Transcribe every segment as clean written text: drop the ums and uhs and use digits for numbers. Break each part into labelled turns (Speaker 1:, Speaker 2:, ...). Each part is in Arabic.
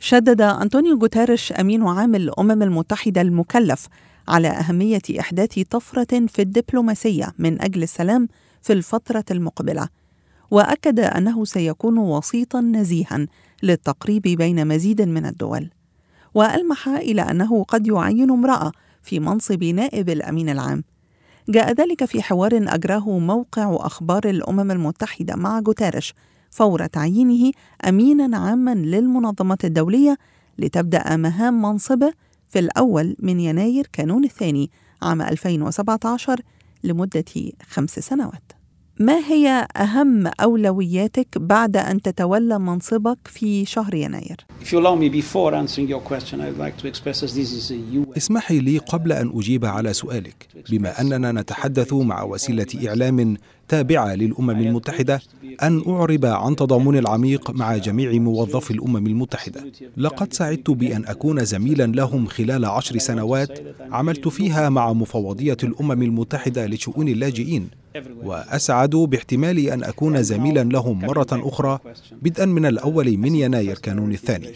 Speaker 1: شدد أنطونيو غوتيريش أمين عام الأمم المتحدة المكلف على أهمية إحداث طفرة في الدبلوماسية من أجل السلام في الفترة المقبلة، وأكد أنه سيكون وسيطاً نزيهاً للتقريب بين مزيد من الدول، وألمح إلى أنه قد يعين امرأة في منصب نائب الأمين العام. جاء ذلك في حوار أجراه موقع أخبار الأمم المتحدة مع غوتيريش فور تعيينه أميناً عاماً للمنظمة الدولية لتبدأ مهام منصبه في الأول من يناير كانون الثاني عام 2017 لمدة 5 سنوات. ما هي أهم أولوياتك بعد أن تتولى منصبك في شهر يناير؟
Speaker 2: اسمحي لي قبل أن أجيب على سؤالك، بما أننا نتحدث مع وسيلة إعلام تابعة للأمم المتحدة، أن أعرب عن تضامني العميق مع جميع موظفي الأمم المتحدة. لقد سعدت بأن أكون زميلا لهم خلال 10 سنوات عملت فيها مع مفوضية الأمم المتحدة لشؤون اللاجئين، وأسعد باحتمال أن أكون زميلا لهم مرة أخرى بدءا من الأول من يناير كانون الثاني.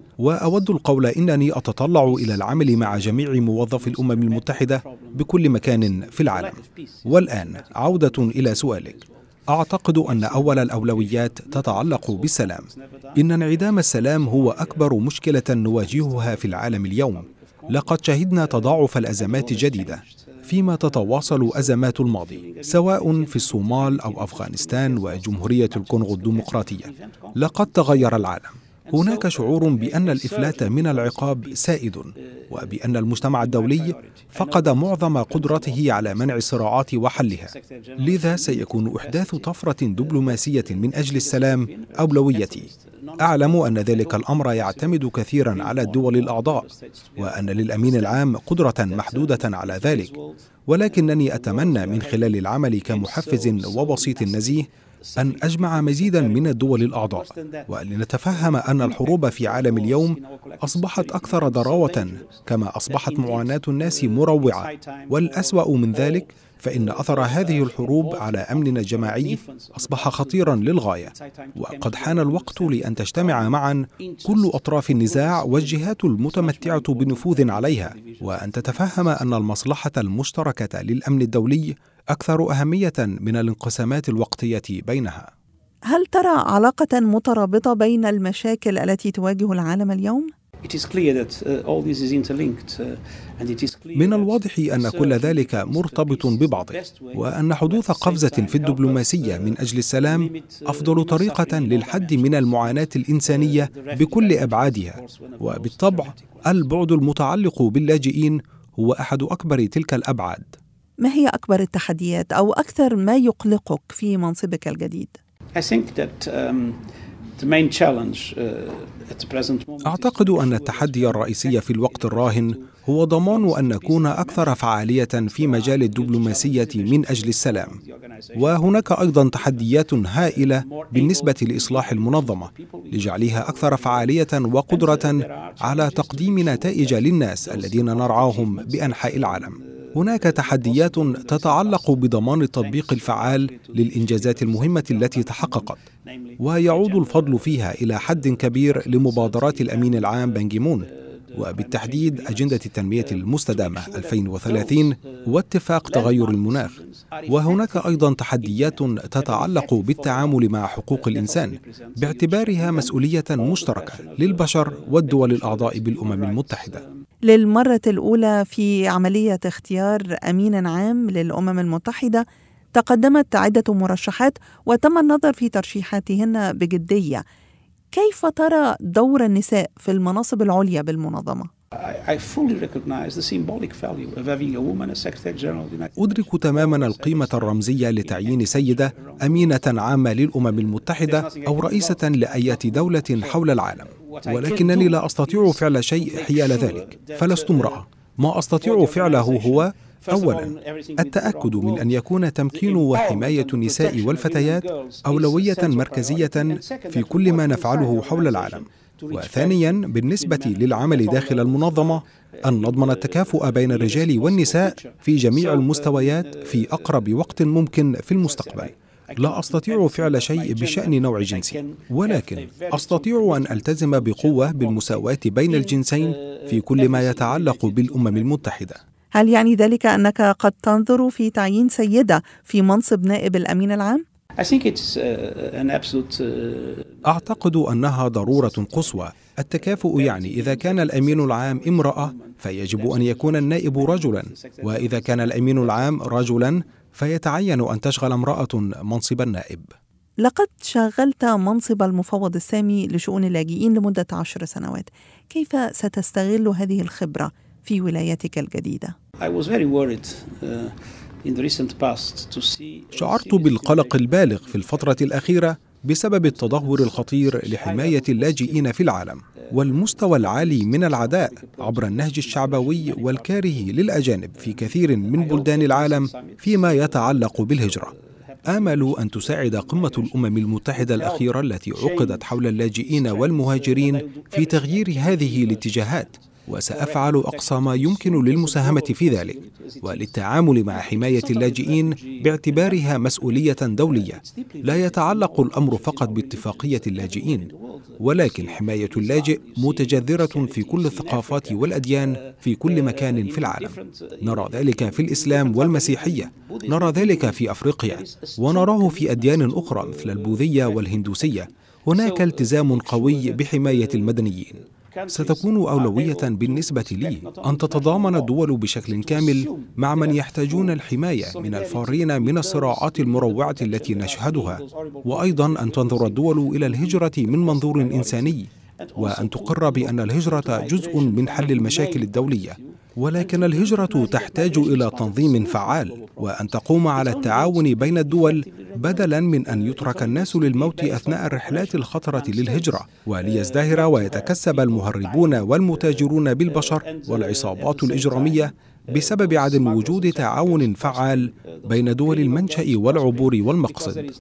Speaker 2: وأود القول إنني أتطلع إلى العمل مع جميع موظفي الأمم المتحدة بكل مكان في العالم. والآن عودة إلى سؤالك، أعتقد أن أول الأولويات تتعلق بالسلام. إن انعدام السلام هو أكبر مشكلة نواجهها في العالم اليوم. لقد شهدنا تضاعف الأزمات الجديدة فيما تتواصل أزمات الماضي، سواء في الصومال أو أفغانستان وجمهورية الكونغو الديمقراطية. لقد تغير العالم. هناك شعور بأن الإفلات من العقاب سائد، وبأن المجتمع الدولي فقد معظم قدرته على منع الصراعات وحلها. لذا سيكون إحداث طفرة دبلوماسية من أجل السلام أولويتي. أعلم أن ذلك الأمر يعتمد كثيرا على الدول الأعضاء، وأن للأمين العام قدرة محدودة على ذلك، ولكنني أتمنى من خلال العمل كمحفز ووسيط نزيه أن أجمع مزيدا من الدول الأعضاء، ولنتفهم أن الحروب في عالم اليوم أصبحت أكثر ضراوة، كما أصبحت معاناة الناس مروعة. والأسوأ من ذلك فإن أثر هذه الحروب على أمننا الجماعي أصبح خطيرا للغاية. وقد حان الوقت لأن تجتمع معا كل أطراف النزاع والجهات المتمتعة بنفوذ عليها، وأن تتفهم أن المصلحة المشتركة للأمن الدولي أكثر أهمية من الانقسامات الوقتية بينها.
Speaker 1: هل ترى علاقة مترابطة بين المشاكل التي تواجه العالم اليوم؟
Speaker 2: من الواضح أن كل ذلك مرتبط ببعضه، وأن حدوث قفزة في الدبلوماسية من أجل السلام أفضل طريقة للحد من المعاناة الإنسانية بكل أبعادها. وبالطبع البعد المتعلق باللاجئين هو أحد أكبر تلك الأبعاد.
Speaker 1: ما هي أكبر التحديات أو أكثر ما يقلقك في منصبك الجديد؟
Speaker 2: أعتقد أن التحدي الرئيسي في الوقت الراهن هو ضمان أن نكون أكثر فعالية في مجال الدبلوماسية من أجل السلام. وهناك أيضا تحديات هائلة بالنسبة لإصلاح المنظمة لجعلها أكثر فعالية وقدرة على تقديم نتائج للناس الذين نرعاهم بأنحاء العالم. هناك تحديات تتعلق بضمان التطبيق الفعال للإنجازات المهمة التي تحققت، ويعود الفضل فيها إلى حد كبير لمبادرات الأمين العام بان كي مون، وبالتحديد أجندة التنمية المستدامة 2030 واتفاق تغير المناخ. وهناك أيضا تحديات تتعلق بالتعامل مع حقوق الإنسان باعتبارها مسؤولية مشتركة للبشر والدول الأعضاء بالأمم المتحدة.
Speaker 1: للمرة الأولى في عملية اختيار أمين عام للأمم المتحدة تقدمت عدة مرشحات وتم النظر في ترشيحاتهن بجدية. كيف ترى دور النساء في المناصب العليا بالمنظمة؟
Speaker 2: أدرك تماما القيمة الرمزية لتعيين سيدة أمينة عامة للأمم المتحدة أو رئيسة لأية دولة حول العالم، ولكنني لا أستطيع فعل شيء حيال ذلك، فلست امرأة. ما أستطيع فعله هو أولا التأكد من أن يكون تمكين وحماية النساء والفتيات أولوية مركزية في كل ما نفعله حول العالم. وثانيا بالنسبة للعمل داخل المنظمة أن نضمن التكافؤ بين الرجال والنساء في جميع المستويات في أقرب وقت ممكن في المستقبل. لا أستطيع فعل شيء بشأن نوع جنسي، ولكن أستطيع أن ألتزم بقوة بالمساواة بين الجنسين في كل ما يتعلق بالأمم المتحدة.
Speaker 1: هل يعني ذلك أنك قد تنظر في تعيين سيدة في منصب نائب الأمين العام؟
Speaker 2: أعتقد أنها ضرورة قصوى. التكافؤ يعني إذا كان الأمين العام امرأة فيجب أن يكون النائب رجلا، وإذا كان الأمين العام رجلا فيتعين أن تشغل امرأة منصب النائب.
Speaker 1: لقد شغلت منصب المفوض السامي لشؤون اللاجئين لمدة 10 سنوات. كيف ستستغل هذه الخبرة في ولايتك الجديدة؟
Speaker 2: شعرت بالقلق البالغ في الفترة الأخيرة بسبب التدهور الخطير لحماية اللاجئين في العالم، والمستوى العالي من العداء عبر النهج الشعبوي والكاره للأجانب في كثير من بلدان العالم فيما يتعلق بالهجرة. آمل أن تساعد قمة الأمم المتحدة الأخيرة التي عقدت حول اللاجئين والمهاجرين في تغيير هذه الاتجاهات، وسأفعل أقصى ما يمكن للمساهمة في ذلك وللتعامل مع حماية اللاجئين باعتبارها مسؤولية دولية. لا يتعلق الأمر فقط باتفاقية اللاجئين، ولكن حماية اللاجئ متجذرة في كل الثقافات والأديان في كل مكان في العالم. نرى ذلك في الإسلام والمسيحية، نرى ذلك في أفريقيا، ونراه في أديان أخرى مثل البوذية والهندوسية. هناك التزام قوي بحماية المدنيين. ستكون أولوية بالنسبة لي أن تتضامن الدول بشكل كامل مع من يحتاجون الحماية من الفارين من الصراعات المروعة التي نشهدها، وأيضا أن تنظر الدول إلى الهجرة من منظور إنساني، وأن تقر بأن الهجرة جزء من حل المشاكل الدولية، ولكن الهجرة تحتاج إلى تنظيم فعال، وأن تقوم على التعاون بين الدول بدلا من أن يترك الناس للموت أثناء الرحلات الخطرة للهجرة، وليزدهر ويتكسب المهربون والمتاجرون بالبشر والعصابات الإجرامية بسبب عدم وجود تعاون فعال بين دول المنشأ والعبور والمقصد.